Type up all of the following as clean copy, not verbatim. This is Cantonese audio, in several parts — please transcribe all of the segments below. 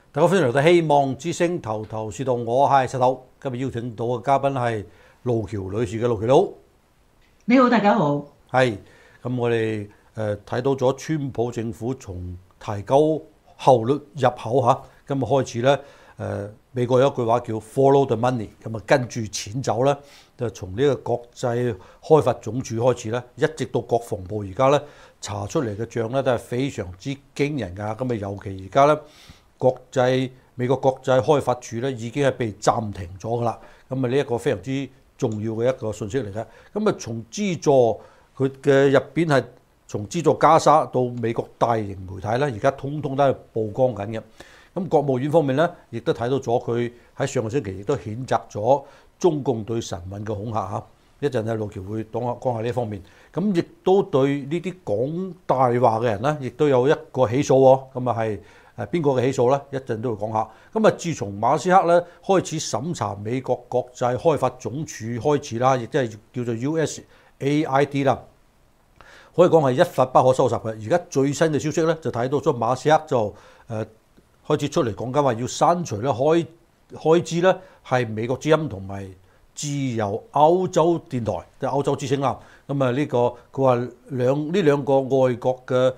大家歡迎嚟到希望之星頭頭是道，我係石頭。今日邀請到嘅嘉賓係路橋女士嘅路橋佬。 你好，大家好。 係咁，我哋睇到咗川普政府從提高效率入口嚇，今日開始咧美國有一句話叫 Follow the money， 咁啊跟住錢走咧，就從呢個國際開發總署開始咧，一直到國防部而家咧查出嚟嘅帳咧都係非常之驚人㗎。咁啊尤其而家咧美國國際開發署咧已經係被暫停咗㗎啦。咁啊呢一個非常之重要嘅一個信息嚟嘅。咁啊從資助佢嘅入邊係從資助加沙到美國大型媒體咧，而家通通都係曝光緊嘅。咁國務院方面咧，亦都睇到咗佢喺上個星期亦都譴責咗中共對晨運嘅恐嚇嚇。一陣啊，路橋會講下呢方面。咁亦都對呢啲講大話嘅人咧，亦都有一個起訴喎。咁啊係邊個嘅起訴咧？一陣都會講下。咁啊，自從馬斯克咧開始審查美國國際開發總署開始啦，亦即係叫做 USAID 啦，可以講係一發不可收拾嘅。而家最新嘅消息咧，就睇到咗馬斯克就開始出嚟講緊話要刪除咧開支咧係美國之音同埋自由歐洲電台，即係歐洲之聲啦。咁啊呢個佢話呢兩個外國嘅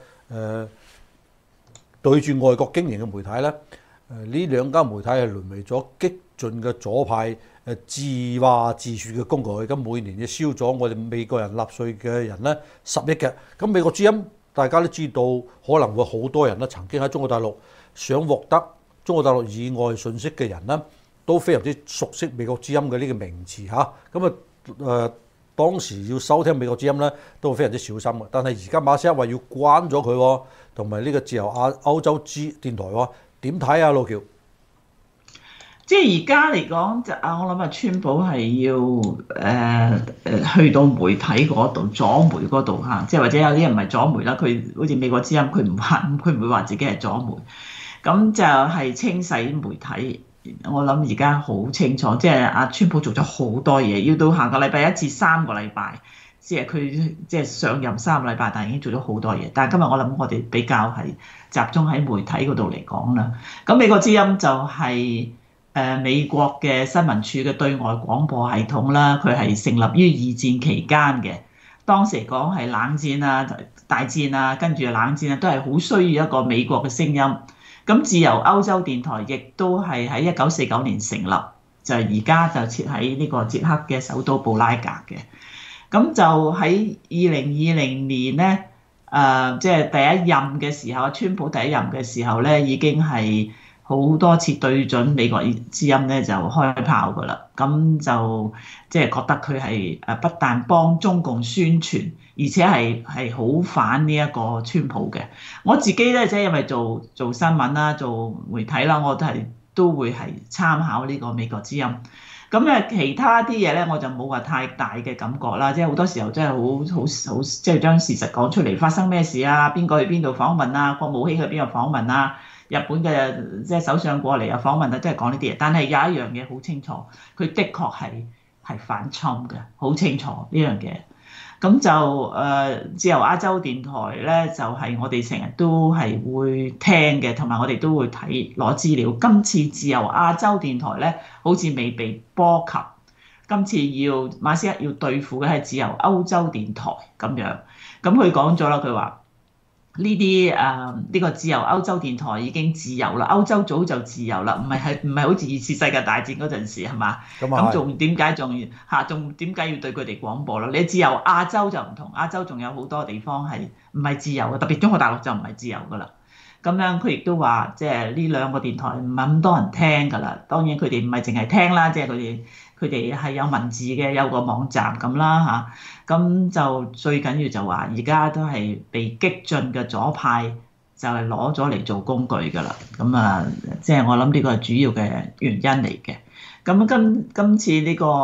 對住外國經營嘅媒體咧，呢兩間媒體係淪為咗激進嘅左派自話自説嘅工具。咁每年要燒咗我哋美國人納稅嘅人咧10億嘅。咁美國之音大家都知道，可能會好多人咧曾經喺中國大陸想獲得中國大陸以外信息嘅人咧，都非常之熟悉美國之音嘅呢個名詞嚇。咁當時要收聽美國之音咧，都非常之小心嘅。但係而家馬斯克話要關咗佢喎，同埋呢個自由歐洲電台喎，點睇啊？路橋？ 即係而家嚟講就我諗川普係要去到媒體嗰度，左媒嗰度嚇，即係或者有啲人唔係左媒啦，佢好似美國之音，佢唔會話自己係左媒，咁就係清洗媒體。我諗而家好清楚，即係川普做咗好多嘢，要到下個禮拜1至3個禮拜，即係佢即係上任3個禮拜，但係已經做咗好多嘢。但係今日我諗我哋比較係集中喺媒體嗰度嚟講啦。咁美國之音就係美國嘅新聞處嘅對外廣播系統啦，佢係成立於2戰期間嘅。當時嚟講係冷戰啊、大戰啊，跟住冷戰啊，都係好需要一個美國嘅聲音。咁自由歐洲電台亦都係喺1949年成立，就而家就設喺呢個捷克嘅首都布拉格嘅。咁就喺2020年咧，即係第一任嘅時候，川普第一任嘅時候咧，已經係好多次對準美國之音咧就開炮㗎啦。咁就即係覺得佢係不但幫中共宣傳，而且係好反呢一個川普嘅。我自己咧即係因為做新聞啦、做媒體啦，我都會係參考呢個美國之音。咁其他啲嘢咧我就冇話太大嘅感覺啦。即係好多時候真係好即係將事實講出嚟，發生咩事啊？邊個去邊度訪問啊？國務卿去邊度訪問啊？日本嘅即係首相過嚟啊訪問啊，即係講呢啲嘢。但係有一樣嘢好清楚，佢的確係反侵嘅，好清楚呢樣嘢。咁就自由亞洲電台咧，就係我哋成日都係會聽嘅，同埋我哋都會攞資料。今次自由亞洲電台咧，好似未被波及。今次馬斯克要對付嘅係自由歐洲電台咁樣。咁佢講咗啦，佢話呢個自由歐洲電台已經自由啦，歐洲早就自由啦，唔係好似2次世界大戰嗰陣時係嘛？咁仲點解要對佢哋廣播咯？你自由亞洲就唔同，亞洲仲有好多地方係唔係自由嘅，特別中國大陸就唔係自由㗎啦。咁樣佢亦都話，即係呢兩個電台唔係咁多人聽㗎啦。當然佢哋唔係淨係聽啦，即係佢哋係有文字嘅，有個網站咁啦嚇。咁就最緊要就話，而家都係被激進嘅左派就係攞咗嚟做工具㗎啦。咁即係我諗呢個係主要嘅原因嚟嘅。咁今次呢個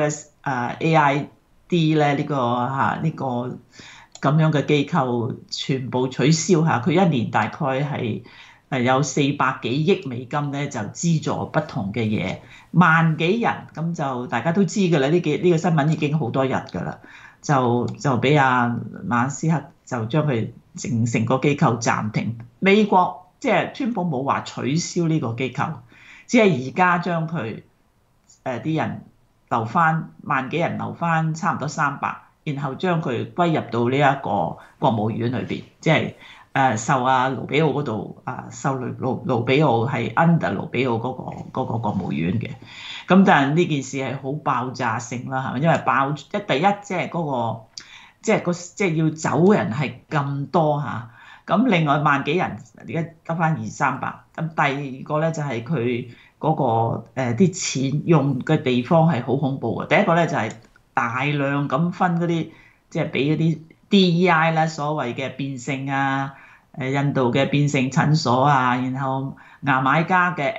USAID 咧，呢個咁樣嘅機構全部取消下，佢一年大概係有400幾億美金咧，就資助不同嘅嘢，1萬幾人。咁就大家都知㗎啦，呢個新聞已經好多日㗎啦，就俾馬斯克就將佢成個機構暫停。美國即係川普冇話取消呢個機構，只係而家將佢啲人留翻萬幾人留翻差唔多300，然後將佢歸入到呢一個國務院裏邊，即係受盧比奧嗰度受盧比奧係 under 盧比奧嗰個國務院嘅。咁但係呢件事係好爆炸性啦，係咪？因為第一即係嗰個即係要走人係咁多嚇。咁另外萬幾人而家得翻200-300。咁第二個咧就係佢嗰個啲錢用嘅地方係好恐怖嘅。第一個咧就係大量咁分嗰啲，即係俾嗰啲 DEI 啦，所謂嘅變性啊，印度嘅變性診所啊，然後牙買加嘅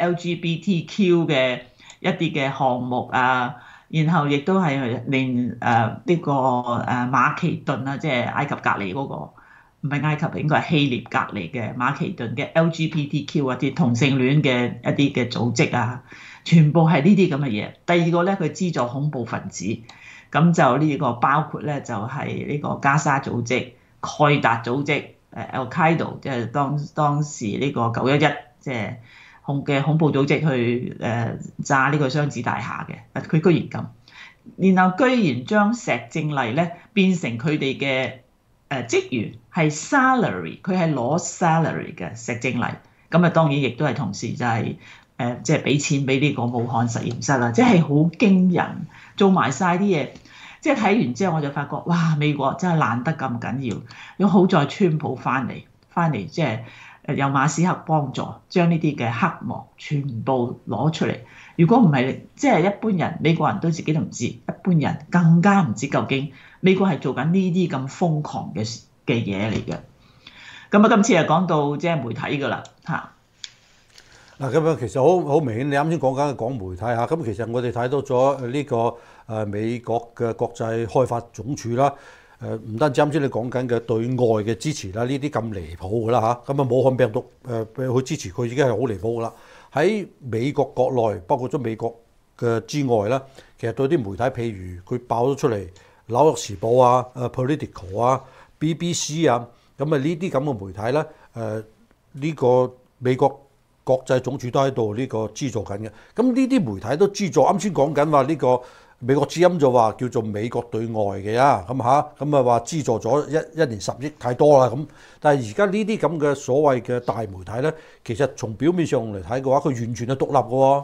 LGBTQ 嘅一啲嘅項目啊，然後亦都係連呢個馬其頓啊，即係埃及隔離嗰個。唔係埃及，應該係希臘隔離嘅馬其頓嘅 LGBTQ 啊，啲同性戀嘅一啲嘅組織啊，全部係呢啲咁嘅嘢。第二個咧，佢資助恐怖分子，咁就呢個包括咧就係呢個加沙組織、蓋達組織、Al-Qaeda，即係當時呢個911即係恐怖組織去炸呢個雙子大廈嘅，佢居然咁，然後居然將石正麗咧變成佢哋嘅職員係 salary， 佢係攞 salary 嘅石正麗，咁啊當然亦都係同時就係即係俾錢俾呢個武漢實驗室啦，即係好驚人，做埋晒啲嘢，即係睇完之後我就發覺哇，美國真係爛得咁緊要，要好在川普翻嚟即係有馬斯克幫助，將呢啲嘅黑幕全部攞出嚟。如果唔係，即係一般人美國人都自己都唔知，一般人更加唔知究竟美國係做緊呢啲咁瘋狂嘅嘢嚟嘅。咁啊，今次就講到即係媒體㗎啦嚇。 嗱，咁樣其實好明顯，你啱先講媒體嚇，咁其實我哋睇到咗呢個美國嘅國際開發總署啦，唔單止啱先你講緊嘅對外嘅支持啦，呢啲咁離譜㗎啦嚇，咁啊武漢病毒去支持佢已經係好離譜㗎啦。喺美國國內，包括咗美國嘅之外啦，其實對啲媒體，譬如佢爆咗出嚟，《紐約時報》啊、Political 啊、BBC 啊，咁啊呢啲咁嘅媒體咧，呢個美國國際總署都喺度呢個資助緊嘅。咁呢啲媒體都資助，啱先講緊話呢個美國之音就話叫做美國對外嘅咁話資助咗一年10億太多啦咁。但係而家呢啲咁嘅所謂嘅大媒體咧，其實從表面上嚟睇嘅話，佢完全係獨立嘅喎。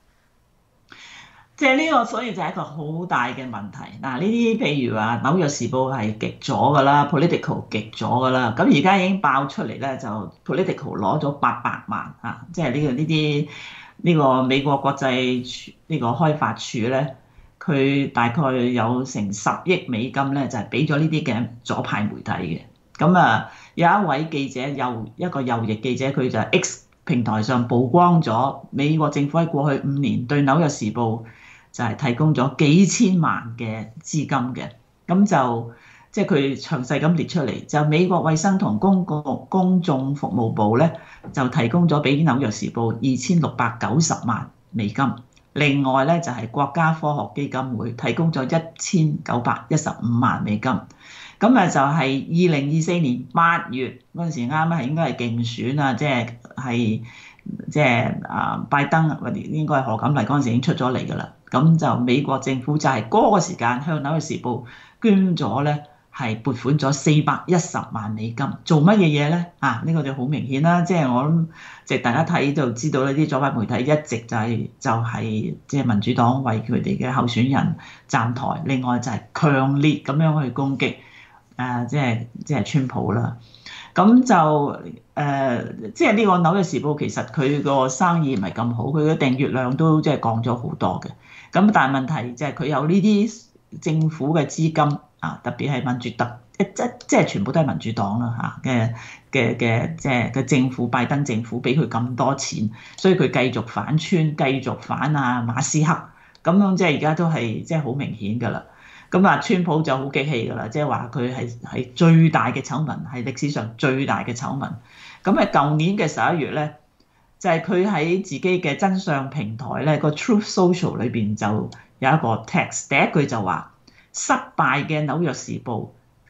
即係呢個，所以就係一個好大嘅問題。嗱，呢啲譬如話《紐約時報》係極左㗎啦，《Political》極左㗎啦。咁而家已經爆出嚟咧，就《Political》攞咗800萬啊！即係呢個美國國際呢個開發署咧，佢大概有成10億美金咧，就係俾咗呢啲嘅左派媒體嘅。咁啊，有一位記者一個右翼記者，佢就 X 平台上曝光咗美國政府喺過去5年對《紐約時報》就係提供咗幾千萬嘅資金嘅，咁就即係佢詳細咁列出嚟，就美國衛生同公眾服務部咧就提供咗俾紐約時報2690萬美金，另外咧就係國家科學基金會提供咗1915萬美金，咁啊就係2024年8月嗰陣時啱啱係應該係競選啊，即係拜登或者應該係賀錦麗嗰陣時已經出咗嚟㗎啦。咁就美國政府就係嗰個時間向紐約時報捐咗咧，係撥款咗410萬美金，做乜嘢嘢咧？呢個就好明顯啦，即係我諗，即係大家睇就知道呢啲左派媒體一直就係即係民主黨為佢哋嘅候選人站台，另外就係強烈咁樣去攻擊即係川普啦。咁就即係呢個紐約時報其實佢個生意唔係咁好，佢嘅訂閱量都即係降咗好多嘅。咁但係問題就係佢有呢啲政府嘅資金特別係民主黨，即係全部都係民主黨啦嘅即係嘅政府，拜登政府俾佢咁多錢，所以佢繼續反川，繼續反馬斯克，咁樣即係而家都係即係好明顯㗎啦。咁川普就好激氣㗎啦，即係話佢係最大嘅醜聞，係歷史上最大嘅醜聞。咁舊年嘅11月咧，就係佢喺自己嘅真相平台咧，個 Truth Social 裏邊就有一個 text，第一句就話失敗嘅紐約時報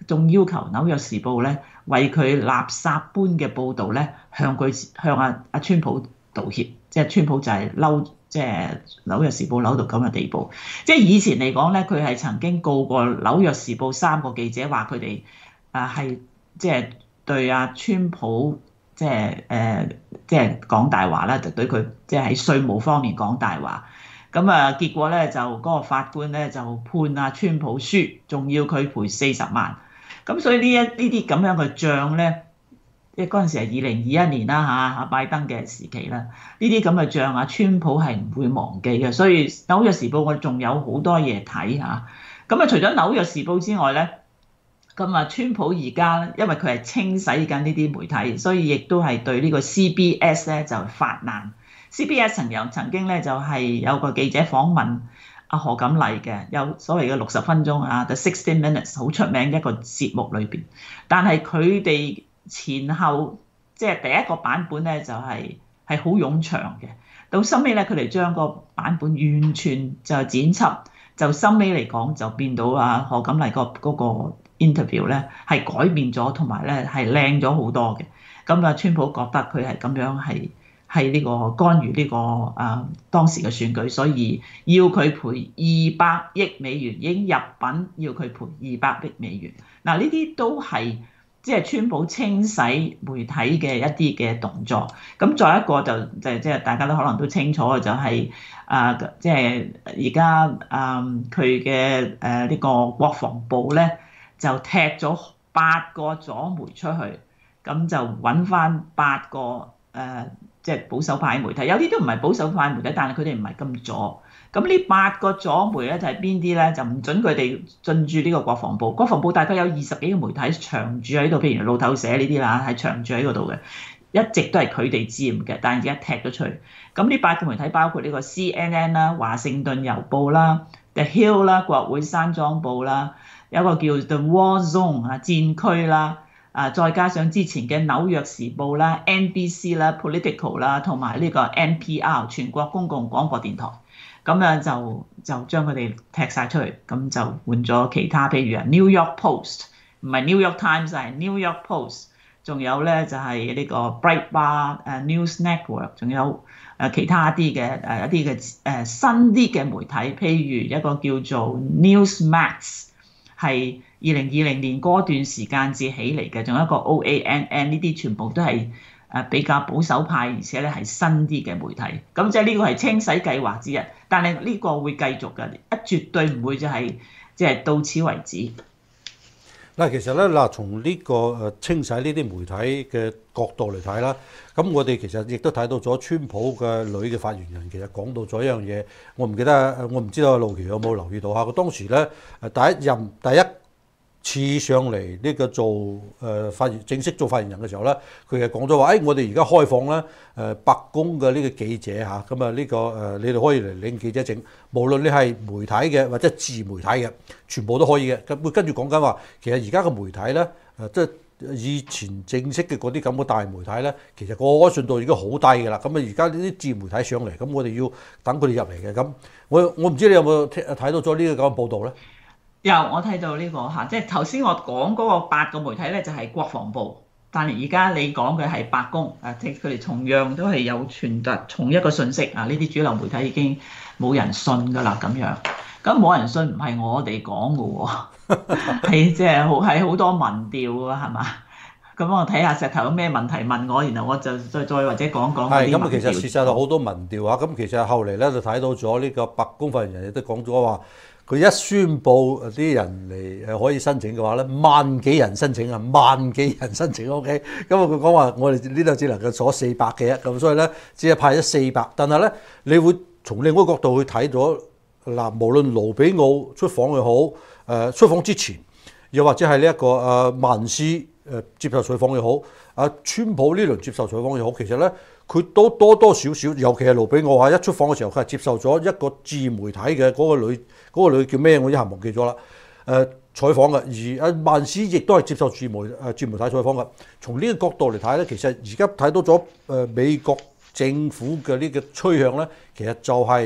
仲要求紐約時報咧為佢垃圾般嘅報導咧向阿川普道歉，即係川普就係嬲，即係紐約時報嬲到咁嘅地步。即係以前嚟講咧，佢係曾經告過紐約時報3個記者，話佢哋係即係對阿川普即係講大話啦，就對佢即係喺稅務方面講大話。咁結果咧就嗰個法官咧就判阿川普輸，仲要佢賠40萬。咁所以呢啲咁樣嘅帳咧，即係嗰陣時係2021年啦嚇，拜登嘅時期啦，呢啲咁嘅帳啊，川普係唔會忘記嘅。所以紐約時報我仲有好多嘢睇嚇。咁除咗紐約時報之外咧，咁川普而家因為佢係清洗緊呢啲媒體，所以亦都係對呢個 CBS 咧就發難。CBS 曾經咧就係有個記者訪問阿賀錦麗嘅，有所謂嘅60分鐘啊 The 60 Minutes 好出名一個節目裏邊，但係佢哋前後即係第一個版本咧就係好冗長嘅，到收尾咧佢哋將個版本完全就剪輯，就收尾嚟講就變到賀錦麗嗰個 interview 咧係改變咗，同埋咧係靚咗好多嘅。咁川普覺得佢係咁樣係呢個干預呢個當時嘅選舉，所以要佢賠200億美元，已經入稟要佢賠200億美元。嗱，呢啲都係即係川普清洗媒體嘅一啲嘅動作。咁再一個就即係大家都可能都清楚嘅就係即係而家佢嘅呢個國防部咧就踢咗8個左媒出去，咁就揾翻8個即係保守派媒體，有啲都唔係保守派媒體，但係佢哋唔係咁左。咁呢8個左媒咧就係邊啲咧？就唔準佢哋進駐呢個國防部。國防部大概有20幾個媒體長駐喺度，譬如路透社呢啲啦，係長駐喺嗰度嘅，一直都係佢哋佔嘅。但係而家踢咗出去。咁呢8個媒體包括呢個 CNN 啦、華盛頓郵報啦、The Hill 啦、國會山莊報啦，有個叫 The War Zone 戰區啦。再加上之前嘅紐約時報啦、NBC 啦、Political 啦，同埋呢個 NPR 全國公共廣播電台，咁就將佢哋踢晒出去，咁就換咗其他，譬如New York Post， 唔係 New York Times， 係 New York Post， 仲有咧就係呢個 Breitbart News Network， 仲有其他啲嘅一啲嘅新啲嘅媒體，譬如一個叫做 Newsmax， 係2020年嗰段時間至起嚟嘅，仲有一個 OANN， 呢啲全部都係比較保守派，而且咧係新啲嘅媒體。咁即係呢個係清洗計劃之一，但係呢個會繼續嘅，絕對唔會就係即係到此為止。 嗱，其實咧嗱，從呢個清洗呢啲媒體嘅角度嚟睇啦，咁我哋其實亦都睇到咗川普嘅女嘅發言人其實講到咗一樣嘢，我唔知道路奇有冇留意到嚇，佢當時咧第一次上嚟呢個做正式做發言人嘅時候咧，佢係講咗話，我哋而家開放咧白宮嘅呢個記者嚇，咁啊呢個你哋可以嚟領記者證，無論你係媒體嘅或者自媒體嘅，全部都可以嘅。咁會跟住講緊話，其實而家嘅媒體咧即係以前正式嘅嗰啲咁嘅大媒體咧，其實個可信度已經好低㗎啦。咁而家呢啲自媒體上嚟，咁我哋要等佢哋入嚟嘅。咁我唔知你有冇睇到咗呢個咁嘅報導咧？ 有，我睇到呢個即係頭先我講嗰個8個媒體咧，就係國防部，但係而家你講嘅係白宮，即係佢哋同樣都係有傳達同一個訊息啊！呢啲主流媒體已經冇人信㗎啦，咁樣，咁冇人信唔係我哋講㗎喎，係即係好多民調㗎，係嘛？咁我睇下石頭有咩問題問我，然後我就再或者講講。 係咁，其實事實好多民調啊，咁其實後嚟咧就睇到咗呢個白宮發言人亦都講咗話。佢一宣布啲人嚟可以申請嘅話咧，1萬幾人申請啊，1萬幾人申請 OK。咁佢講話我哋呢度只能夠坐400嘅，咁所以咧只係派咗400。但係咧，你會從另一個角度去睇咗嗱，無論盧比奧出訪又好，出訪之前，又或者係呢一個曼斯接受採訪又好，川普呢輪接受採訪又好，其實咧佢都多多少少，尤其係盧比奧一出訪嘅時候，佢係接受咗一個自媒體嘅嗰個女叫咩？我一下忘記咗啦。採訪嘅，而曼斯亦都係接受自媒體採訪嘅。從呢個角度嚟睇咧，其實而家睇到咗美國政府嘅呢個趨向咧，其實就係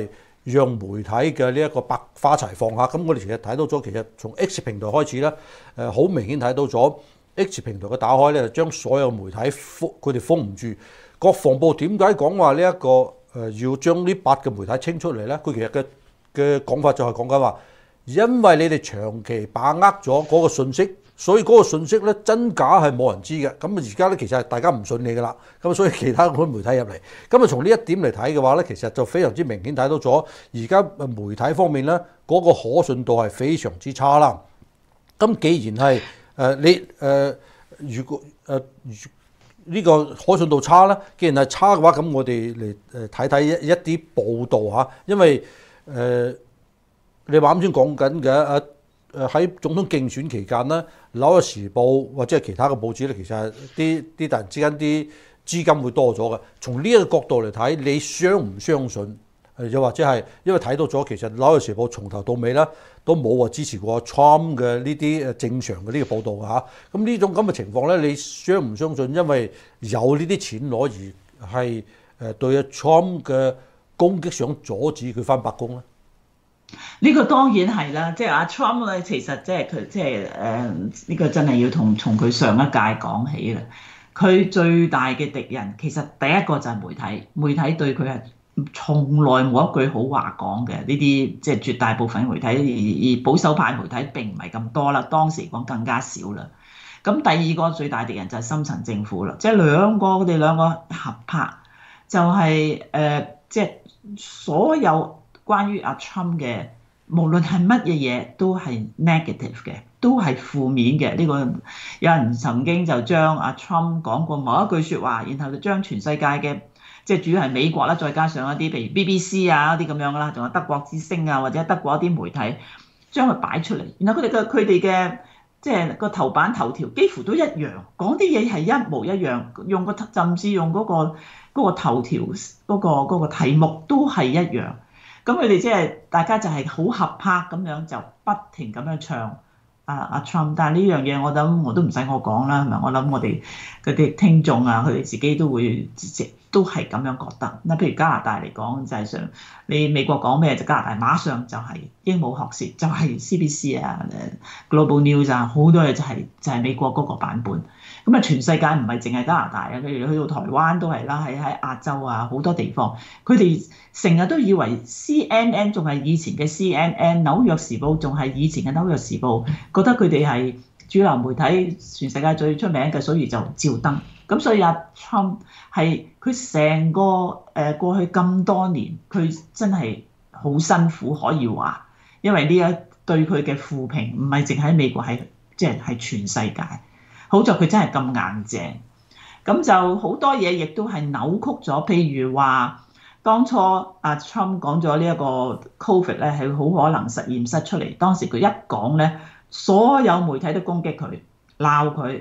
讓媒體嘅呢一個百花齊放下。咁我哋其實睇到咗，其實從 X 平台開始咧，好明顯睇到咗 X 平台嘅打開咧，就將所有媒體佢哋封唔住。國防部點解講話呢一個要將呢8個媒體清出嚟咧？佢其實嘅講法就係講緊話，因為你哋長期把握咗嗰個信息，所以嗰個信息咧真假係冇人知嘅。咁而家咧其實係大家唔信你㗎啦。咁所以其他嗰啲媒體入嚟，咁從呢一點嚟睇嘅話咧，其實就非常之明顯睇到咗而家媒體方面咧嗰個可信度係非常之差啦。咁既然係如果呢個可信度差啦，既然係差嘅話，咁我哋嚟睇睇一啲報道嚇，因為你話啱先講緊嘅喺總統競選期間咧，《紐約時報》或者係其他嘅報紙咧，其實係啲突然之間啲資金會多咗嘅。從呢一個角度嚟睇，你相唔相信？又或者係因為睇到咗，其實《紐約時報》從頭到尾咧都冇話支持過 Trump 嘅呢啲正常嘅呢個報導嚇。咁呢種咁嘅情況咧，你相唔相信？因為有呢啲錢攞而係對阿 Trump 嘅攻擊想阻止佢返白宮咧？ 呢個當然係啦，即係阿 Trump 咧，其實即係佢即係呢個真係要從佢上一屆講起啦。佢最大嘅敵人其實第一個就係媒體，媒體對佢係從來冇一句好話講嘅。呢啲即係絕大部分媒體，而保守派媒體並唔係咁多啦，當時講更加少啦。咁第二個最大敵人就係深層政府啦，即係佢哋兩個合拍，就係即係所有關於阿 Trump 嘅，無論係乜嘢嘢都係 negative 嘅，都係負面嘅。呢個有人曾經就將阿 Trump 講過某一句説話，然後就將全世界嘅即係主要係美國啦，再加上一啲譬如 BBC 啊啲咁樣啦，仲有德國之聲啊或者德國一啲媒體，將佢擺出嚟，然後佢哋嘅即係個頭版頭條幾乎都一樣，講啲嘢係一模一樣，甚至用嗰個頭條嗰個題目都係一樣。咁佢哋即係大家就係好合拍咁樣，就不停咁樣唱阿 Trump。但係呢樣嘢我諗我都唔使我講啦，係咪？我諗我哋嗰啲聽眾啊，佢哋自己都會都係咁樣覺得。嗱，譬如加拿大嚟講，就係上你美國講咩就加拿大馬上就係鸚鵡學舌，就係 CBC 啊、Global News 啊，好多嘢就係美國嗰個版本。咁啊，全世界唔係淨係加拿大啊，譬如去到台灣都係啦，喺亞洲啊好多地方，佢哋成日都以為 CNN 仲係以前嘅 CNN，紐約時報仲係以前嘅紐約時報，覺得佢哋係主流媒體，全世界最出名嘅，所以就照登。咁所以阿 Trump 係佢成個過去咁多年，佢真係好辛苦可以話，因為呢一對佢嘅負評唔係淨喺美國，係即係全世界。好在佢真係咁硬淨，咁就好多嘢亦都係扭曲咗。譬如話，當初阿 Trump 講咗呢一個 Covid 咧係好可能實驗室出嚟，當時佢一講咧，所有媒體都攻擊佢、鬧佢，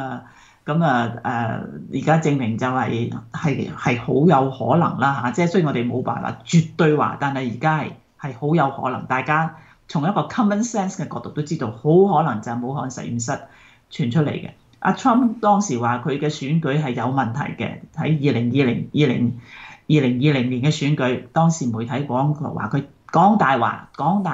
而家證明就係好有可能啦嚇。即係雖然我哋冇辦法絕對話，但係而家係好有可能。大家從一個 common sense 嘅角度都知道，好可能就係武漢實驗室傳出嚟嘅。阿 Trump 當時話佢嘅選舉係有問題嘅，喺2020年嘅選舉，當時媒體講話佢講大話，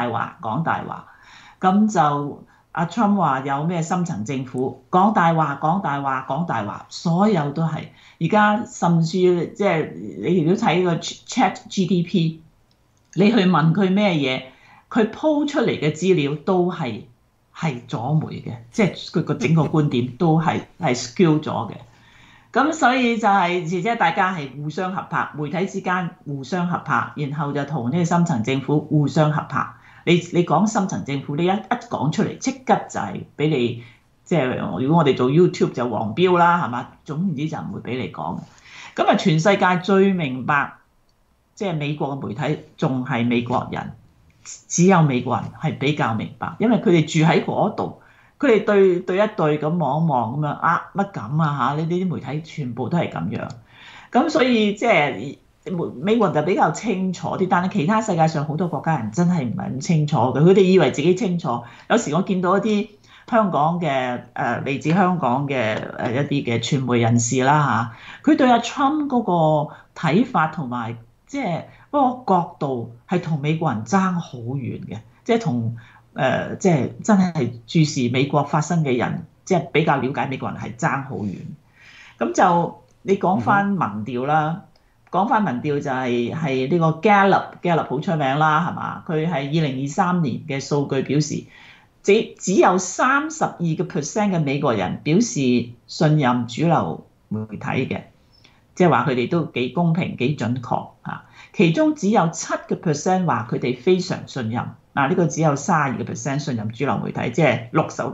咁就阿 Trump 話有咩深層政府講大話，所有都係。而家甚至即係你如果睇個 ChatGPT，你去問佢咩嘢，佢鋪出嚟嘅資料都係左媒嘅，即係佢個整個觀點都係 skew 咗嘅。咁所以就係即係大家係互相合拍，媒體之間互相合拍，然後就同呢個深層政府互相合拍。你講深層政府，你一講出嚟，即刻就係俾你即係如果我哋做 YouTube 就黃標啦，係嘛？總言之就唔會俾你講。咁啊，全世界最明白即係美國嘅媒體仲係美國人。只有美國人係比較明白，因為佢哋住喺嗰度，佢哋對一對咁望一望咁樣乜咁啊嚇？呢啲媒體全部都係咁樣，咁所以即係美國人就比較清楚啲，但係其他世界上好多國家人真係唔係咁清楚嘅，佢哋以為自己清楚。有時我見到一啲香港嘅嚟自香港嘅一啲嘅傳媒人士啦嚇，佢對阿 Trump 嗰個睇法同埋即係嗰個角度係同美國人爭好遠嘅，即係同即係真係注視美國發生嘅人，即係比較了解美國人係爭好遠。咁就你講翻民調啦，講翻民調就係呢個 Gallup 好出名啦，係嘛？佢係2023年嘅數據表示，只有32%嘅美國人表示信任主流媒體嘅，即係話佢哋都幾公平幾準確啊。其中只有7%話佢哋非常信任，呢個只有32%信任主流媒體，即係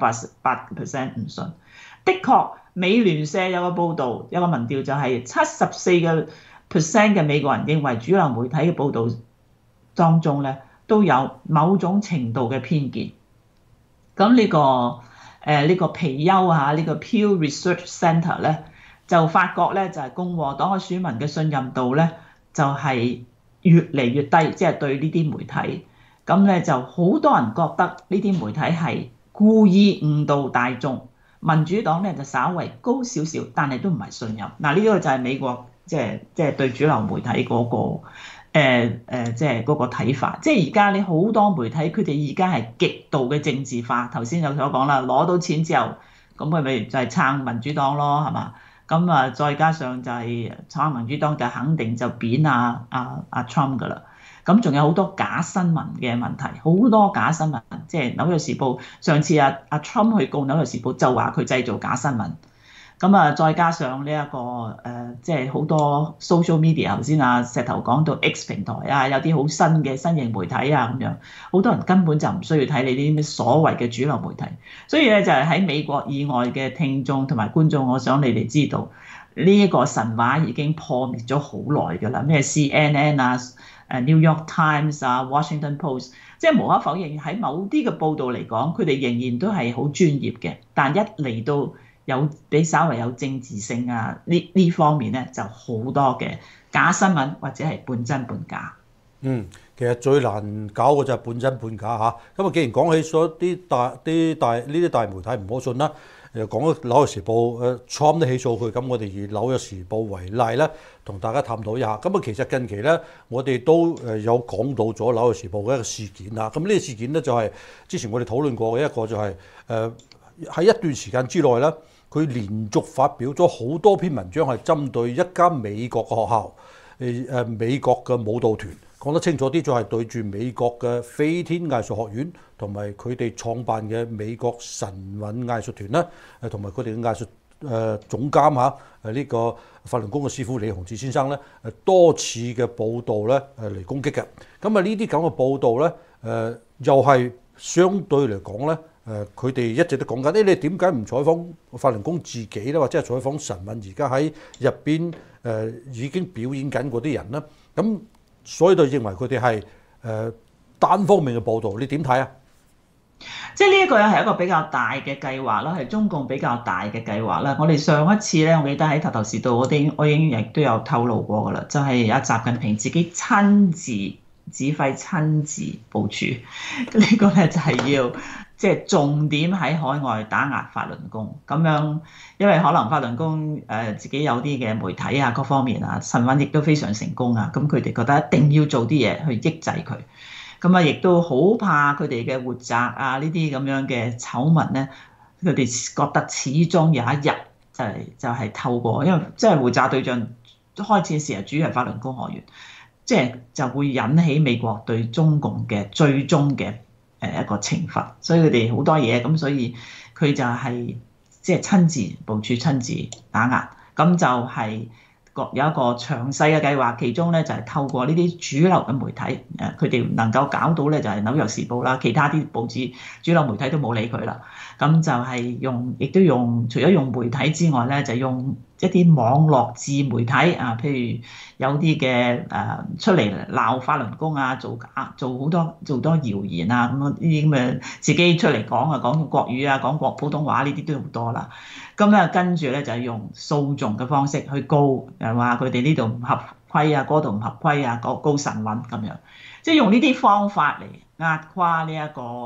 68%唔信。的確，美聯社有個報導，有個民調就係74%嘅美國人認為主流媒體嘅報導當中咧都有某種程度嘅偏見。咁呢個皮尤呢個 Pew Research Center 咧就發覺咧就係共和黨嘅選民嘅信任度咧就係越嚟越低，即係對呢啲媒體。咁咧就好多人覺得呢啲媒體係故意誤導大眾。民主黨咧就稍為高少少，但係都唔係信任。呢個就係美國即係對主流媒體嗰個即係嗰個睇法。即係而家你好多媒體，佢哋而家係極度嘅政治化。頭先有所講啦，攞到錢之後，咁佢咪就係撐民主黨咯，係嘛？咁啊，再加上就係撐民主黨就肯定就扁Trump 噶啦。咁仲有好多假新聞嘅問題，好多假新聞，即係紐約時報上次Trump 去告紐約時報就話佢製造假新聞。咁啊，再加上呢一個即係好多 social media， 頭先石頭講到 X 平台有啲好新嘅新型媒體咁樣，好多人根本就唔需要睇你啲咩所謂嘅主流媒體。所以咧就係喺美國以外嘅聽眾同埋觀眾，我想你哋知道呢一個神話已經破滅咗好耐㗎啦，咩 CNN New York Times Washington Post， 即係無可否認喺某啲嘅報導嚟講，佢哋仍然都係好專業嘅。但一嚟到有比稍為有政治性呢方面咧，就好多嘅假新聞或者係半真半假。 其實最難搞嘅就係半真半假嚇。咁既然講起咗呢啲大媒體唔可信啦，又講咗紐約時報Trump 都起訴佢，咁我哋以紐約時報為例咧，同大家探討一下。咁其實近期咧，我哋都有講到咗紐約時報嘅一個事件啦。咁呢個事件咧就係之前我哋討論過嘅一個，就係喺一段時間之內咧，佢連續發表咗好多篇文章係針對一間美國嘅學校，美國嘅舞蹈團。講得清楚啲，就係對住美國嘅飛天藝術學院同埋佢哋創辦嘅美國神韻藝術團咧，同埋佢哋嘅藝術總監呢個法輪功嘅師傅李洪志先生咧，多次嘅報導咧嚟攻擊嘅。咁呢啲咁嘅報導咧，又係相對嚟講咧，佢哋一直都講緊，你點解唔採訪法輪功自己咧，或者係採訪神韻而家喺入邊已經表演緊嗰啲人咧？咁所以就認為佢哋係單方面嘅報導，你點睇啊？ 即係呢一個係一個比較大嘅計劃啦，係中共比較大嘅計劃啦。我哋上一次咧，我記得喺頭頭是道，我已經亦都有透露過㗎啦，就係阿習近平自己親自指揮、親自部署。呢個咧就係要即係重點喺海外打壓法輪功咁樣，因為可能法輪功自己有啲嘅媒體各方面神韻亦都非常成功咁佢哋覺得一定要做啲嘢去抑制佢，咁亦都好怕佢哋嘅活摘呢啲咁樣嘅醜聞咧，佢哋覺得始終有一日就係透過，因為即係活摘對象開始時係主要係法輪功學員，即係就會引起美國對中共嘅最終嘅一個懲罰，所以佢哋好多嘢咁，所以佢就係即係親自部署、親自打壓，咁就係有一個詳細嘅計劃，其中咧就係透過呢啲主流嘅媒體，佢哋能夠搞到咧就係紐約時報啦，其他啲報紙主流媒體都冇理佢啦，咁就係亦都用除咗用媒體之外咧，就用一啲網絡自媒體譬如有啲嘅出嚟鬧法輪功做好多謠言咁呢啲咁嘅自己出嚟講國語講普通話呢啲都好多啦。咁跟住咧就係用訴訟嘅方式去告，話佢哋呢度唔合規嗰度唔合規告神韻咁樣，即係用呢啲方法嚟壓垮呢一個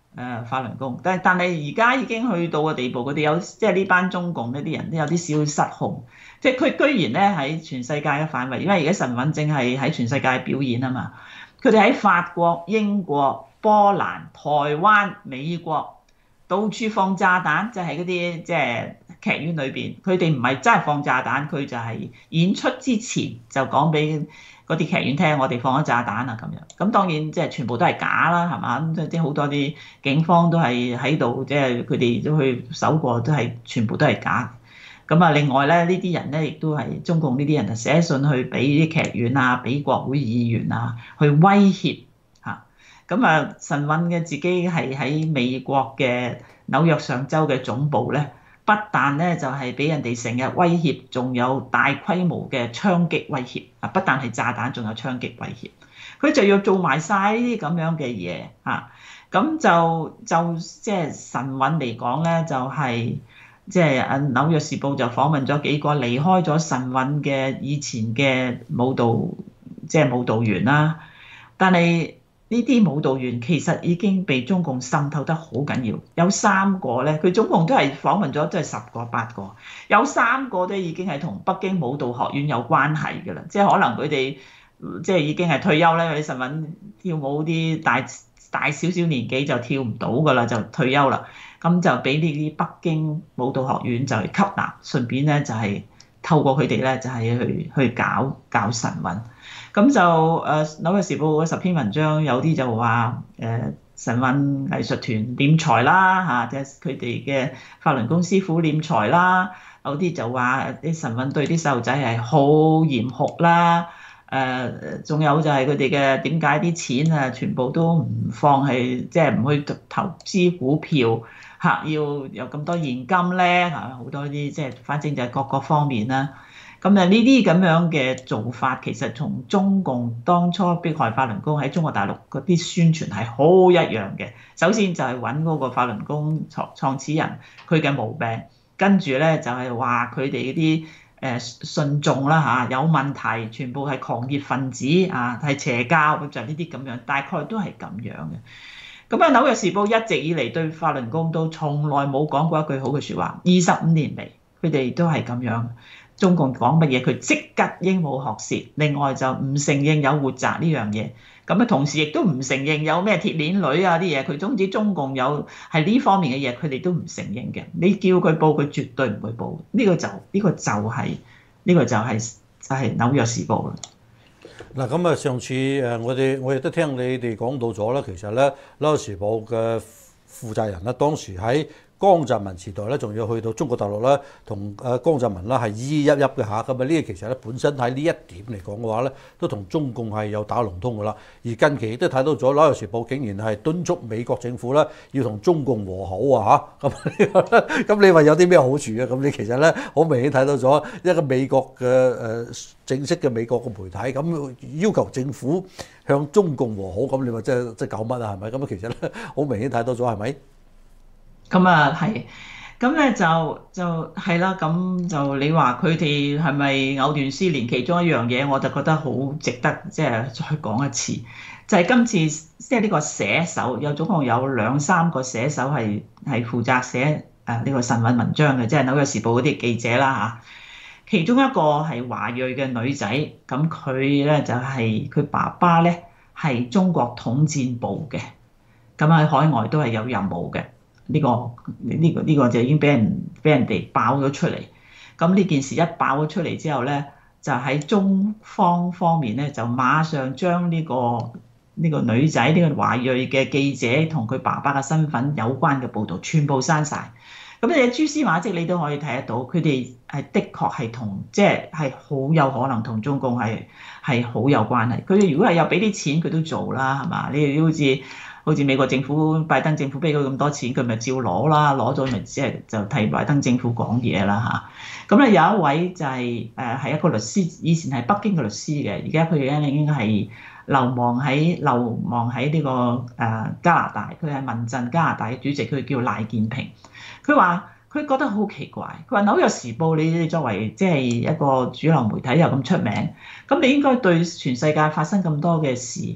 法輪功，但係而家已經去到個地步，佢哋有即係呢班中共呢啲人都有啲少失控，即係佢居然咧喺全世界嘅範圍，因為而家晨運正係喺全世界表演啊嘛，佢哋喺法國、英國、波蘭、台灣、美國到處放炸彈，就係嗰啲即係劇院裏邊，佢哋唔係真係放炸彈，佢就係演出之前就講俾嗰啲劇院聽，我哋放咗炸彈啊咁樣。咁當然即係全部都係假啦，係嘛？咁即係好多啲警方都係喺度，即係佢哋都去搜過，都係全部都係假。咁啊，另外咧，呢啲人咧亦都係中共呢啲人就寫信去俾啲劇院啊，俾國會議員啊，去威脅嚇。咁啊，晨運嘅自己係喺美國嘅紐約上州嘅總部咧。不但咧就係俾人哋成日威脅，仲有大規模嘅槍擊威脅啊！不但係炸彈，仲有槍擊威脅，佢就要做埋晒呢啲咁樣嘅嘢啊！咁就即係晨運嚟講咧，就係即係紐約時報就訪問咗幾個離開咗晨運嘅以前嘅舞蹈員啦，但係呢啲舞蹈員其實已經被中共滲透得好緊要，有3個咧，佢總共都係訪問咗，即係10個8個，有3個都已經係同北京舞蹈學院有關係㗎啦，即係可能佢哋即係已經係退休咧，你晨運跳舞啲大少少年紀就跳唔到㗎啦，就退休啦，咁就俾呢啲北京舞蹈學院就係吸納，順便咧就係透過佢哋咧就係去教晨運。咁就紐約時報嗰10篇文章，有啲就話晨運藝術團斂財啦嚇，即係佢哋嘅法輪功師傅斂財啦。有啲就話啲晨運對啲細路仔係好嚴酷啦。仲有就係佢哋嘅點解啲錢啊，全部都唔放係即係唔去投資股票嚇，要有咁多現金咧嚇，好多啲即係反正就係各方面啦。咁啊，呢啲咁樣嘅做法，其實同中共當初迫害法輪功喺中國大陸嗰啲宣傳係好一樣嘅。首先就係揾嗰個法輪功創始人佢嘅毛病，跟住咧就係話佢哋嗰啲信眾啦嚇有問題，全部係狂熱分子啊，係邪教，就呢啲咁樣，大概都係咁樣嘅。咁啊，紐約時報一直以嚟對法輪功都從來冇講過一句好嘅説話，25年嚟佢哋都係咁樣。中共講乜嘢，佢即刻鸚鵡學舌。另外就唔承認有活摘呢樣嘢，咁啊同時亦都唔承認有咩鐵鏈女啊啲嘢。佢總之中共有係呢方面嘅嘢，佢哋都唔承認嘅。你叫佢報，佢絕對唔會報。呢個就係紐約時報啦。 嗱咁啊，上次我亦都聽你哋講到咗啦。其實咧，紐約時報嘅負責人咧，當時喺江澤民時代咧，仲要去到中國大陸咧，同江澤民啦係依依泣泣嘅嚇。咁啊，呢個其實咧本身喺呢一點嚟講嘅話咧，都同中共係有打龍通㗎啦。而近期亦都睇到咗《紐約時報》竟然係敦促美國政府咧要同中共和好啊嚇。咁你話有啲咩好處啊？咁你其實咧好明顯睇到咗一個美國嘅正式嘅美國嘅媒體咁要求政府向中共和好，咁你話即係搞乜啊？係咪？咁其實咧好明顯睇到咗係咪？ 咁啊係，咁咧就係啦，咁就你話佢哋係咪藕斷絲連？其中一樣嘢我就覺得好值得即係再講一次，就係今次即係呢個寫手總共有2、3個寫手係負責寫呢個晨運文章嘅，即係紐約時報嗰啲記者啦嚇。其中一個係華裔嘅女仔，咁佢咧就係佢爸爸咧係中國統戰部嘅，咁喺海外都係有任務嘅。呢個就已經俾人哋爆咗出嚟。咁呢件事一爆咗出嚟之後咧，就喺中方方面咧就馬上將呢個女仔呢個華裔嘅記者同佢爸爸嘅身份有關嘅報導全部刪晒。咁你蛛絲馬跡你都可以睇得到，佢哋係的確係同即係好有可能同中共係好有關係。佢哋如果係有俾啲錢，佢都做啦，係嘛？你好似美國政府拜登政府俾佢咁多錢，佢咪照攞啦，攞咗咪即係就替拜登政府講嘢啦嚇。咁咧有一位就係一個律師，以前係北京嘅律師嘅，而家佢咧已經係流亡喺呢個加拿大，佢係民陣加拿大嘅主席，佢叫賴建平。佢話佢覺得好奇怪，佢話紐約時報你作為即係一個主流媒體又咁出名，咁你應該對全世界發生咁多嘅事，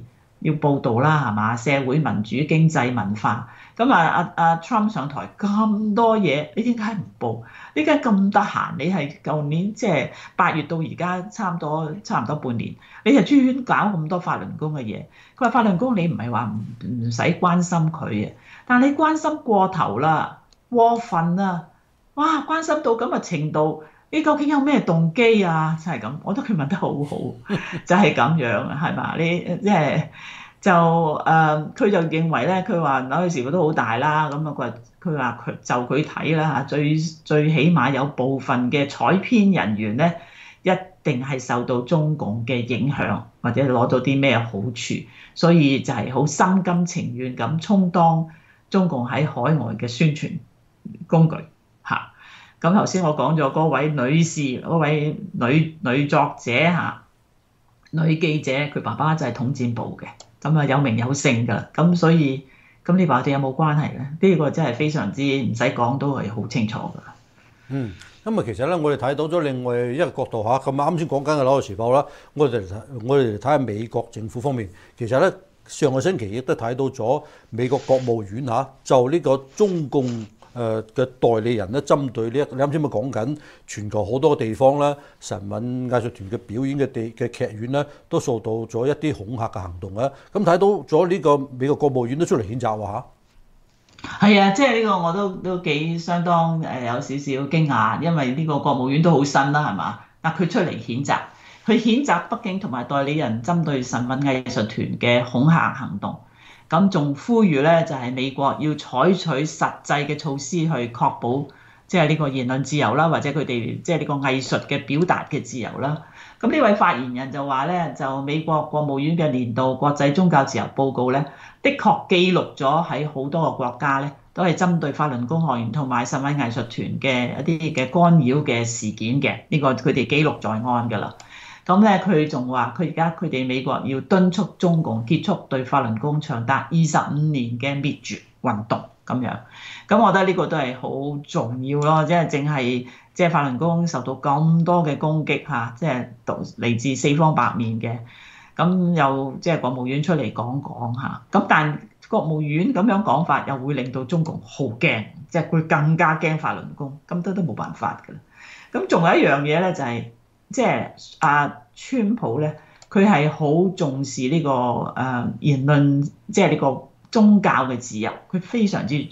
要報導啦，係嘛？社會民主、經濟、文化。咁阿 Trump 上台咁多嘢，你點解唔報？點解咁得閒？你係舊年即係8月到而家差唔多半年，你係專搞咁多法輪功嘅嘢。佢話法輪功你唔係話唔使關心佢嘅，但係你關心過頭啦，過分啦，哇！關心到咁嘅程度，你究竟有咩動機啊？就係咁，我覺得佢問得好好，就係咁樣係嘛？你即係。佢就認為咧，佢話紐約時報都好大啦，咁啊佢就佢睇啦嚇，最起碼有部分嘅採編人員咧，一定係受到中共嘅影響，或者攞到啲咩好處，所以就係好心甘情願咁充當中共喺海外嘅宣傳工具嚇。咁頭先我講咗嗰位女士，嗰位女作者嚇，女記者，佢爸爸就係統戰部嘅。咁啊有名有姓㗎，咁所以咁你話我哋有冇關係咧？呢個真係非常之唔使講都係好清楚㗎。 咁啊其實咧，我哋睇到咗另外一個角度嚇，咁啱先講緊嘅《紐約時報》啦，我哋嚟睇下美國政府方面，其實咧上個星期亦都睇到咗美國國務院嚇，就呢個中共嘅代理人咧，針對呢你啱先咪講緊全球好多個地方咧，神韻藝術團嘅表演嘅劇院咧，都受到咗一啲恐嚇嘅行動啊！咁睇到咗呢個美國國務院都出嚟譴責喎嚇。 係啊，即係呢個我都幾相當有少少驚訝，因為呢個國務院都好新啦，係嘛？但佢出嚟譴責，佢譴責北京同埋代理人針對神韻藝術團嘅恐嚇行動。咁仲呼籲咧，就係美國要採取實際嘅措施去確保，即係呢個言論自由啦，或者佢哋即係呢個藝術嘅表達嘅自由啦。咁呢位發言人就話咧，就美國國務院嘅年度國際宗教自由報告咧，的確記錄咗喺好多個國家咧，都係針對法輪功學員同埋神韻藝術團嘅一啲嘅干擾嘅事件嘅，呢個佢哋記錄在案㗎啦。咁咧，佢仲話佢哋美國要敦促中共結束對法輪功長達25年嘅滅絕運動咁樣。咁我覺得呢個都係好重要咯，即係淨係即係法輪功受到咁多嘅攻擊嚇，即係嚟自四方八面嘅。咁又即係國務院出嚟講嚇，咁但國務院咁樣講法又會令到中共好驚，即係佢更加驚法輪功，咁都冇辦法㗎啦。咁仲有一樣嘢咧就係。即係川普咧，佢係好重視呢個言論，即係呢個宗教嘅自由，佢非常之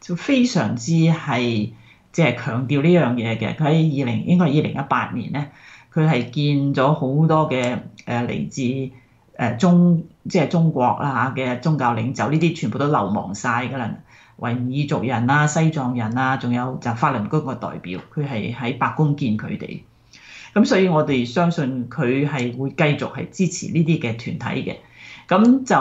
係即係強調呢樣嘢嘅。佢喺應該係2018年咧，佢係見咗好多嘅嚟自即係中國啦嚇嘅宗教領袖，呢啲全部都流亡晒㗎啦，維吾爾族人啊、西藏人啊，仲有就法輪功嘅代表，佢係喺白宮見佢哋。咁所以我哋相信佢係會繼續係支持呢啲嘅團體嘅。咁就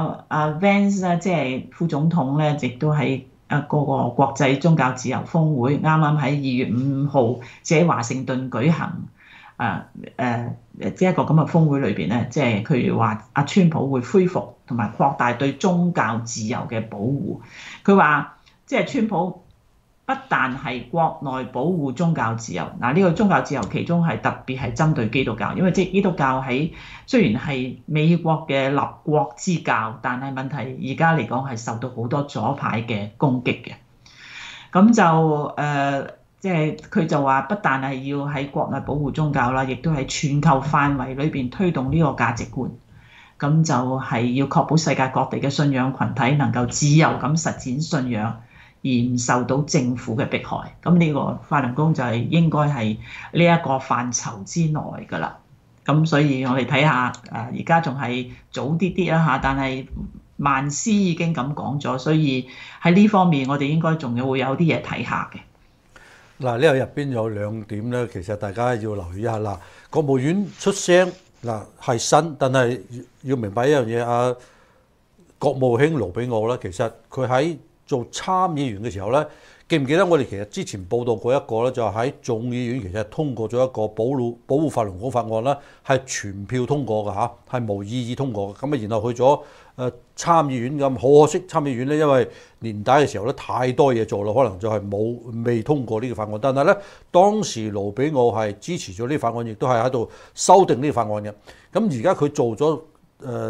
Vance 咧，即係副總統咧，亦都喺嗰個國際宗教自由峰會，啱啱喺2月5號即喺華盛頓舉行即係一個咁嘅峰會裏邊咧，即係佢話川普會恢復同埋擴大對宗教自由嘅保護。佢話即係川普。不但係國內保護宗教自由，呢個宗教自由其中係特別係針對基督教，因為即係基督教喺雖然係美國嘅立國之教，但係問題而家嚟講係受到好多左派嘅攻擊嘅。咁就即係佢就話不但係要喺國內保護宗教啦，亦都喺全球範圍裏邊推動呢個價值觀。咁就係要確保世界各地嘅信仰群體能夠自由咁實踐信仰，而唔受到政府嘅迫害，咁呢個法輪功就係應該係呢一個範疇之內㗎啦。咁所以我哋睇下，而家仲係早啲啦嚇，但係萬斯已經咁講咗，所以喺呢方面我哋應該仲會有啲嘢睇下嘅。 嗱，呢個入邊有2點咧，其實大家要留意一下啦。國務院出聲係新，但係要明白一樣嘢，國務卿盧比奧咧，其實佢喺做參議員嘅時候咧，記唔記得我哋其實之前報道過一個咧，就係喺眾議院其實通過咗一個保護法輪功法案啦，係全票通過嘅嚇，係無異議通過嘅。咁然後去咗參議院咁，好可惜參議院咧，因為年底嘅時候咧太多嘢做啦，可能就係未通過呢個法案。但係咧當時盧比奧係支持咗呢個法案，亦都係喺度修訂呢個法案嘅。咁而家佢做咗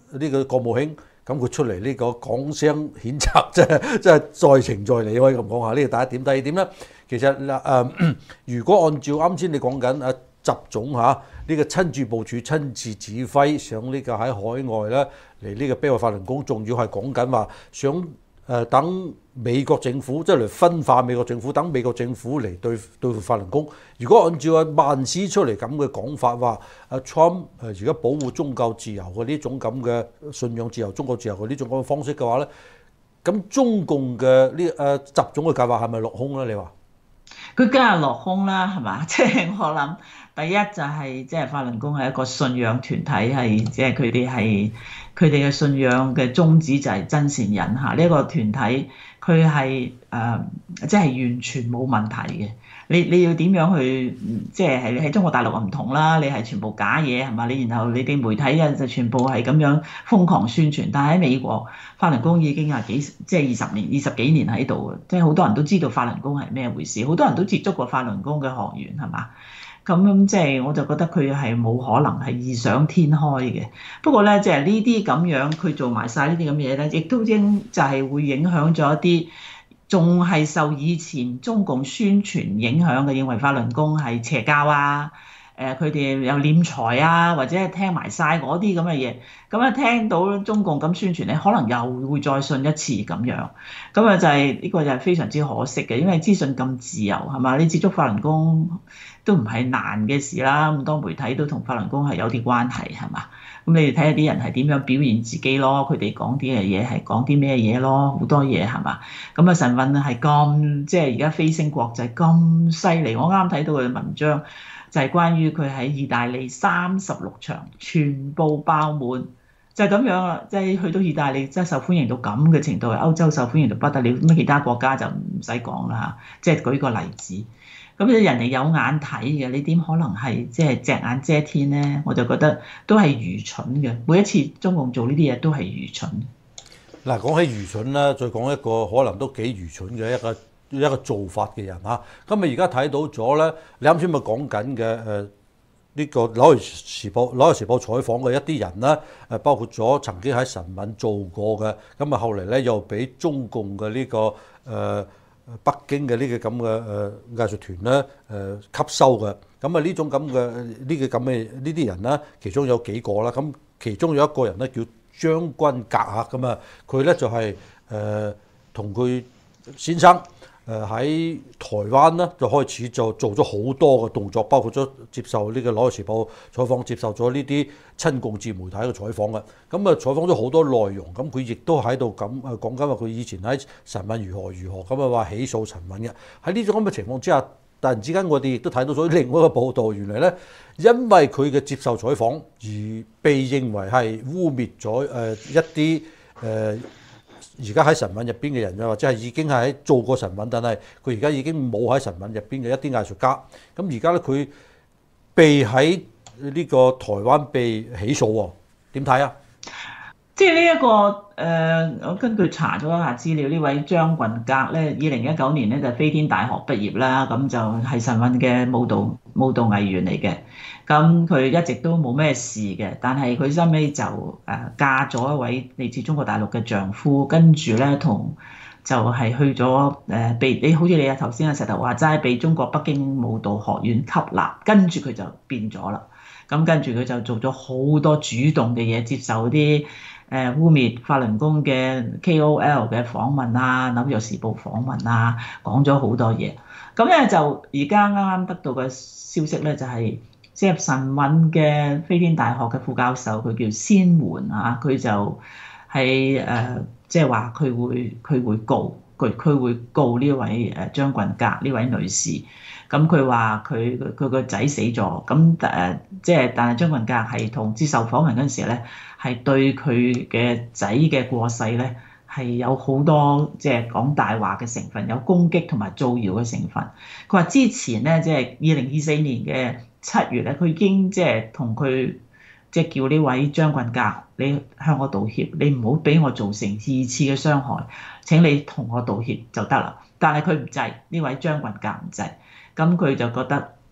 呢個國務卿，咁佢出嚟呢個講聲譴責，即係在情在理，可以咁講下。呢個第一點。第二點咧，其實如果按照啱先你講緊習總呢個親自部署、親自指揮，想呢個喺海外咧嚟呢個庇護法輪功，仲要係講緊話想等美國政府即係嚟分化美國政府，等美國政府嚟對付法輪功。如果按照曼斯出嚟咁嘅講法話，Trump 而家保護宗教自由嘅呢種咁嘅信仰自由、宗教自由嘅呢種咁嘅方式嘅話咧，咁中共嘅習總嘅計劃係咪落空咧？你話？ 佢梗係落空啦，係嘛？即係我諗，第一就係即係法輪功係一個信仰團體，係即係佢哋嘅信仰嘅宗旨就係真善忍嚇。呢個團體佢係即係完全冇問題嘅。你要點樣去即係喺中國大陸唔同啦？你係全部假嘢係嘛？你然後你哋媒體就全部係咁樣瘋狂宣傳，但係喺美國法輪功已經係即係20幾年喺度嘅，即係好多人都知道法輪功係咩回事，好多人都接觸過法輪功嘅學員係嘛？咁即係我就覺得佢係冇可能係異想天開嘅。不過咧，即係呢啲咁樣佢做埋晒呢啲咁嘢咧，亦都就係會影響咗一啲仲係受以前中共宣傳影響嘅，認為法輪功係邪教啊，佢哋有斂財啊，或者係聽埋晒嗰啲咁嘅嘢。咁聽到中共咁宣傳咧，可能又會再信一次咁樣。咁就係呢個就係非常之可惜嘅，因為資訊咁自由係嘛？你接觸法輪功都唔係難嘅事啦，咁多媒體都同法輪功係有啲關係係嘛？咁你哋睇下啲人係點樣表現自己咯，佢哋講啲嘅嘢係講啲咩嘢咯，好多嘢係嘛？咁神韻係咁即係而家飛升國際咁犀利，我啱睇到佢嘅文章就係關於佢喺意大利36場全部爆滿，就係咁樣啦，即係去到意大利真係受歡迎到咁嘅程度，歐洲受歡迎到不得了，咁其他國家就唔使講啦嚇，即係舉個例子。咁人哋有眼睇嘅，你點可能係即係隻眼遮天咧？我就覺得都係愚蠢嘅。每一次中共做呢啲嘢都係愚蠢。 嗱，講起愚蠢咧，再講一個可能都幾愚蠢嘅一個做法嘅人嚇。咁而家睇到咗咧，你啱先咪講緊嘅呢個紐約時報採訪嘅一啲人啦，包括咗曾經喺神韻做過嘅，咁後嚟咧又俾中共嘅呢個北京嘅呢個咁嘅藝術團咧吸收嘅，咁呢種咁嘅呢啲人咧，其中有幾個啦，咁其中有一個人咧叫張君格咁啊，佢咧就係同佢先生喺台灣咧就開始就做咗好多嘅動作，包括咗接受呢個《紐約時報》採訪，接受咗呢啲親共自媒體嘅採訪嘅。咁採訪咗好多內容，咁佢亦都喺度咁講緊話佢以前喺神韻如何，咁話起訴神韻嘅。喺呢種咁嘅情況之下，突然之間我哋亦都睇到咗另外一個報導，原來咧因為佢嘅接受採訪而被認為係污蔑咗一啲而家喺神韻入邊嘅人，又或者係已經係喺做過神韻，但係佢而家已經冇喺神韻入邊嘅一啲藝術家。咁而家咧佢被喺呢個台灣被起訴喎，點睇啊？ 即係呢一個我根據查咗一下資料，呢位張君格咧，2019年咧就飛天大學畢業啦，咁就係神韻嘅舞蹈藝員嚟嘅。咁佢一直都冇咩事嘅，但係佢收尾就嫁咗一位嚟自中國大陸嘅丈夫，跟住咧就係去咗被好似你頭先石頭話齋，被中國北京舞蹈學院吸納，跟住佢就變咗啦。咁跟住佢就做咗好多主動嘅嘢，接受啲污蔑法輪功嘅 KOL 嘅訪問啊，紐約時報訪問啊，講咗好多嘢。咁咧就而家啱啱得到嘅消息咧，就係即係神韻嘅飛天大學嘅副教授，佢叫先媛啊，佢就係即係話佢會告呢位張君格呢位女士。咁佢話佢個仔死咗，咁即係但係張君格係同接受訪問嗰陣時咧，係對佢嘅仔嘅過世咧係有好多即係講大話嘅成分，有攻擊同埋造謠嘅成分。佢話之前咧即係2024年嘅7月咧，佢已經即係同佢即係叫呢位張君格，你向我道歉，你唔好俾我造成2次嘅傷害，請你同我道歉就得啦。但係佢唔制，呢位張君格唔制。咁佢就覺得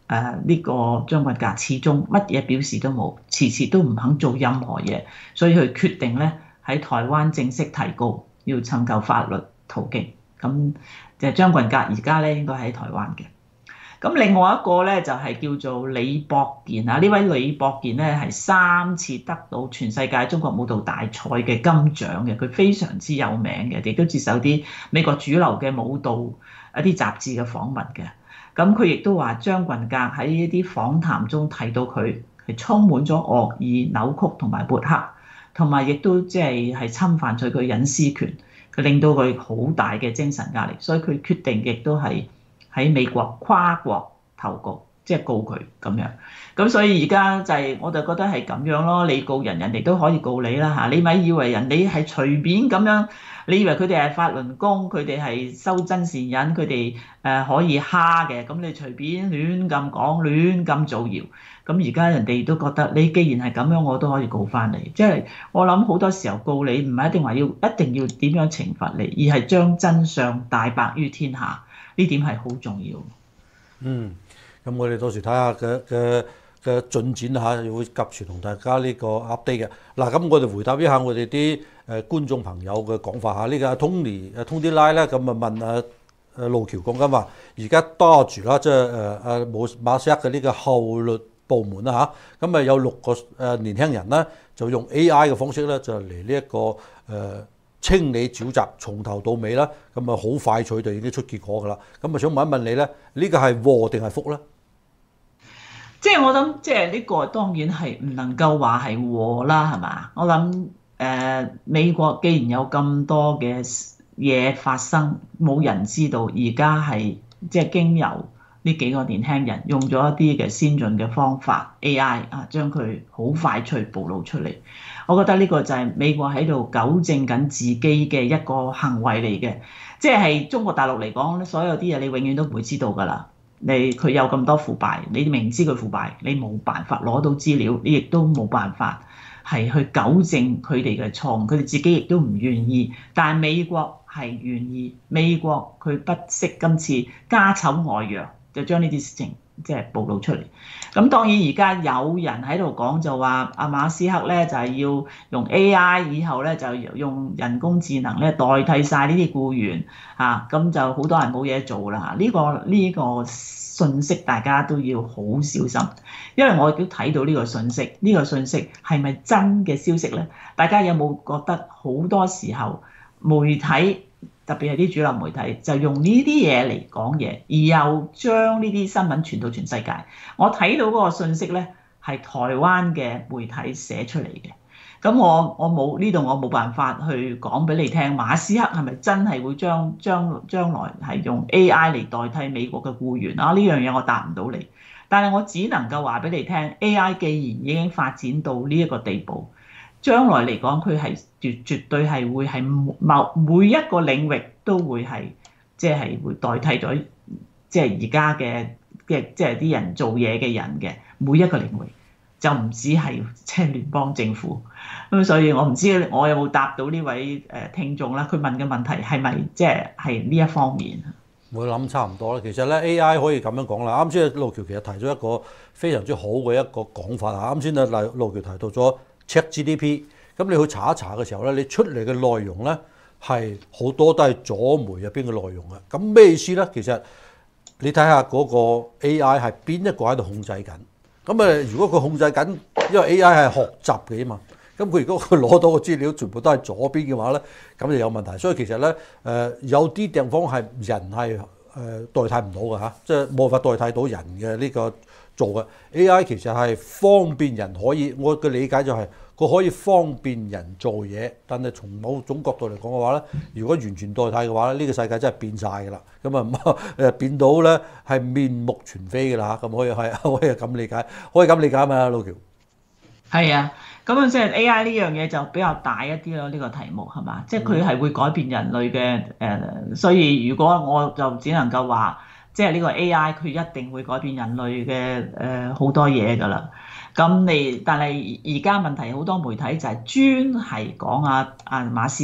呢個張棍格始終乜嘢表示都冇，遲遲都唔肯做任何嘢，所以佢決定咧喺台灣正式提告，要尋求法律途徑。咁就張棍格而家咧應該喺台灣嘅。咁另外一個咧就係叫做李博健啊，呢位李博健咧係3次得到全世界中國舞蹈大賽嘅金獎嘅，佢非常之有名嘅，亦都接受啲美國主流嘅舞蹈一啲雜誌嘅訪問嘅。咁佢亦都話張棍格喺呢啲訪談中提到佢係充滿咗惡意、扭曲同埋抹黑，同埋亦都即係侵犯咗佢隱私權，佢令到佢好大嘅精神壓力，所以佢決定亦都係喺美國跨國投告，即係告佢咁樣。咁所以而家就係我就覺得係咁樣咯，你告人，人哋都可以告你啦嚇。你咪以為人哋係隨便咁樣，你以為佢哋係法輪功，佢哋係修真善忍，佢哋可以蝦嘅，咁你隨便亂咁講，亂咁造謠。咁而家人哋都覺得你既然係咁樣，我都可以告翻你。即係我諗好多時候告你唔係一定話一定要點樣懲罰你，而係將真相大白於天下。呢點係好重要。 咁我哋到時睇下嘅進展嚇，會及時同大家呢個 update 嘅。嗱，咁我哋回答一下我哋啲觀眾朋友嘅講法嚇。呢個阿 Tony 拉咧，咁啊問路橋講緊話，而家 Dodge 啦，即係馬斯克嘅呢個後律部門啦嚇，咁有6個年輕人咧，就用 AI 嘅方式咧，就嚟呢一個清理沼澤，從頭到尾啦，咁啊好快脆就已經出結果㗎啦。咁啊想問一問你咧，呢個係禍定係福咧？ 即係我諗，即係呢個當然係唔能夠話係禍啦，係嘛？我諗美國既然有咁多嘅嘢發生，冇人知道，而家係即係經由呢幾個年輕人用咗一啲嘅先進嘅方法 AI 啊，將佢好快脆暴露出嚟。我覺得呢個就係美國喺度糾正緊自己嘅一個行為嚟嘅，即係中國大陸嚟講，所有啲嘢你永遠都唔會知道㗎啦。佢有咁多腐敗，你明知佢腐敗，你冇辦法攞到資料，你亦都冇辦法係去糾正佢哋嘅錯誤，佢哋自己亦都唔願意。但係美國係願意，美國佢不惜今次家醜外揚，就將呢啲事情即係暴露出嚟。咁當然而家有人喺度講就話阿馬斯克咧就係要用 AI， 以後咧就用人工智能咧代替晒呢啲僱員啊，咁就好多人冇嘢做啦。呢個信息大家都要好小心，因為我亦都睇到呢個信息，呢個信息係咪真嘅消息咧？大家有冇覺得好多時候媒體，特別係啲主流媒體，就用呢啲嘢嚟講嘢，而又將呢啲新聞傳到全世界。我睇到嗰個信息咧，係台灣嘅媒體寫出嚟嘅。咁我冇辦法去講俾你聽，馬斯克係咪真係會將來係用 AI 嚟代替美國嘅僱員啊？呢樣嘢我答唔到你，但係我只能夠話俾你聽 ，AI 既然已經發展到呢一個地步，將來嚟講佢係絕對係會係每一個領域都會係即係會代替咗即係而家嘅即係啲人做嘢嘅人嘅每一個領域。就唔止係即係聯邦政府咁，所以我唔知我有冇答到呢位聽眾啦。佢問嘅問題係咪即係呢一方面？ 我諗差唔多啦。其實咧 AI 可以咁樣講啦。啱先路橋其實提咗一個非常之好嘅一個講法啊。啱先啊路橋提到咗 ChatGPT， 咁你去查一查嘅時候咧，你出嚟嘅內容咧係好多都係左媒入邊嘅內容啊。咁咩意思咧？其實你睇下嗰個 AI 係邊一個喺度控制緊？咁如果佢控制緊，因為 AI 係學習嘅嘛，咁佢如果佢攞到嘅資料全部都係左邊嘅話咧，咁就有問題。所以其實咧，有啲地方係人係代替唔到嘅嚇，即係冇法代替到人嘅呢個做嘅 AI。其實係方便人可以，我嘅理解就係佢可以方便人做嘢，但係從某種角度嚟講嘅話咧，如果完全代替嘅話咧，呢個世界真係變晒㗎啦。咁變到咧係面目全非㗎啦嚇，咁可以咁理解，可以咁理解嘛，路橋？係啊，咁即係 AI 呢樣嘢就比較大一啲咯，呢個題目係嘛？即係佢係會改變人類嘅所以如果我就只能夠話，即係呢個 AI 佢一定會改變人類嘅好多嘢㗎啦。但係而家問題好多媒體就係專係講阿馬斯克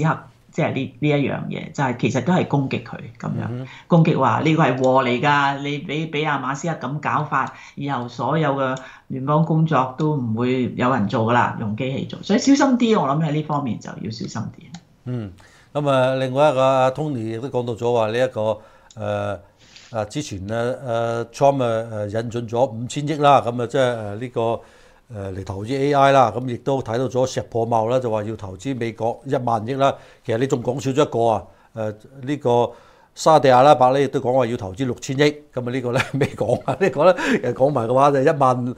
即係呢一樣嘢，就係其實都係攻擊佢咁樣，攻擊話呢個係禍嚟㗎，你俾阿馬斯克咁搞法，以後所有嘅聯邦工作都唔會有人做㗎啦，用機器做，所以小心啲，我諗喺呢方面就要小心啲。 咁啊，另外一個阿 Tony 亦都講到咗話呢一個之前Trump 引進咗5000億啦，咁啊即係呢個嚟投資 AI 啦，咁亦都睇到咗石破茂啦，就話要投資美國1萬億啦。其實你仲講少咗一個啊，呢個沙地阿拉伯咧亦都講話要投資6000億，咁啊呢個咧未講啊，呢個咧講埋嘅話就2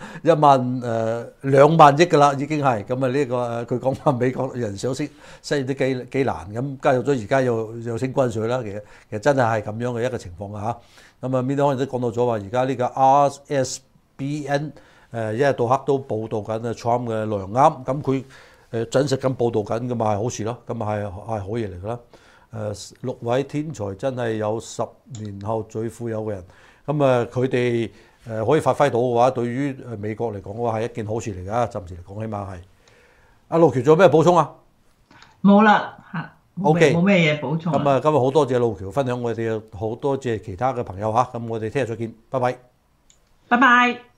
萬億㗎啦，已經係咁啊呢個佢講話美國人想失業都幾難，咁加入咗而家又升關稅啦，其實真係咁樣嘅一個情況啊嚇。咁啊邊啲可能都講到咗話而家呢個 RSBN。一日到黑都報導緊啊 Trump 嘅內容啱，咁佢真實咁報導緊嘅嘛係好事咯，咁係好嘢嚟㗎啦。6位天才真係有10年後最富有嘅人，咁佢哋可以發揮到嘅話，對於美國嚟講嘅話係一件好事嚟㗎，暫時嚟講起碼係。阿路橋仲有咩補充啊？ 冇啦嚇 ，OK， 冇咩嘢補充。 咁今日好多謝路橋分享，我哋好多謝其他嘅朋友嚇，咁我哋聽日再見，拜拜。 拜拜。